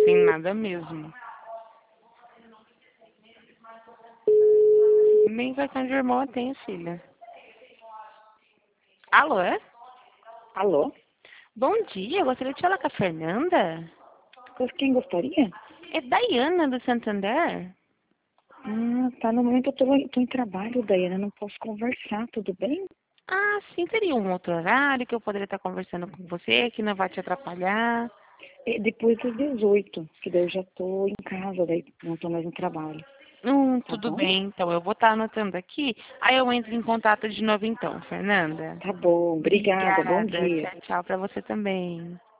Sem nada mesmo. Nem cartão de irmão eu tenho, filha. Alô? Alô? Bom dia, eu gostaria de falar com a Fernanda. Quem gostaria? É Daiana do Santander? Ah, tá. No momento eu tô em trabalho, Daiana. Não posso conversar, tudo bem? Ah, sim, teria um outro horário que eu poderia estar conversando com você, que não vai te atrapalhar. É depois das 18, que daí eu já tô em casa, daí não tô mais no trabalho. Tá Tudo bom? bem, então eu vou estar anotando aqui. Aí eu entro em contato de novo então, Fernanda. Tá bom. Obrigada. Bom Obrigada. dia. Tchau, tchau para você também.